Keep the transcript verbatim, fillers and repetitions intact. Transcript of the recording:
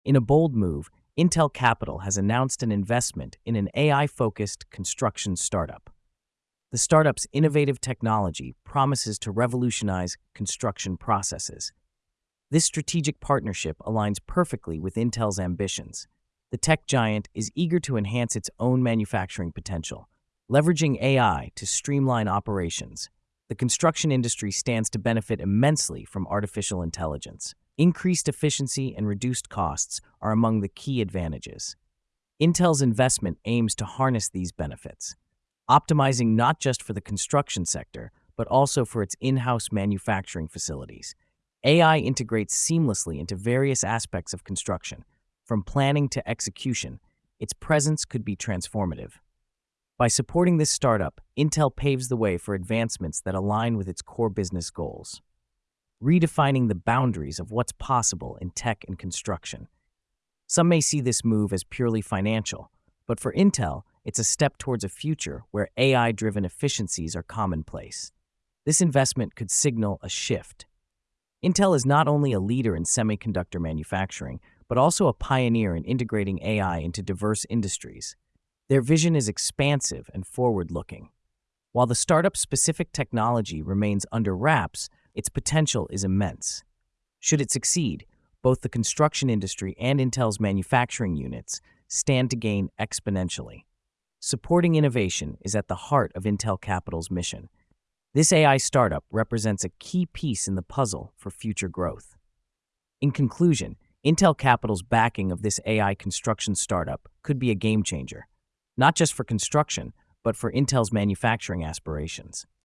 In a bold move, Intel Capital has announced an investment in an A I-focused construction startup. The startup's innovative technology promises to revolutionize construction processes. This strategic partnership aligns perfectly with Intel's ambitions. The tech giant is eager to enhance its own manufacturing potential, leveraging A I to streamline operations. The construction industry stands to benefit immensely from artificial intelligence. Increased efficiency and reduced costs are among the key advantages. Intel's investment aims to harness these benefits, optimizing not just for the construction sector, but also for its in-house manufacturing facilities. A I integrates seamlessly into various aspects of construction. From planning to execution, its presence could be transformative. By supporting this startup, Intel paves the way for advancements that align with its core business goals, redefining the boundaries of what's possible in tech and construction. Some may see this move as purely financial, but for Intel, it's a step towards a future where A I-driven efficiencies are commonplace. This investment could signal a shift. Intel is not only a leader in semiconductor manufacturing, but also a pioneer in integrating A I into diverse industries. Their vision is expansive and forward-looking. While the startup's specific technology remains under wraps, its potential is immense. Should it succeed, both the construction industry and Intel's manufacturing units stand to gain exponentially. Supporting innovation is at the heart of Intel Capital's mission. This A I startup represents a key piece in the puzzle for future growth. In conclusion, Intel Capital's backing of this A I construction startup could be a game changer, not just for construction, but for Intel's manufacturing aspirations.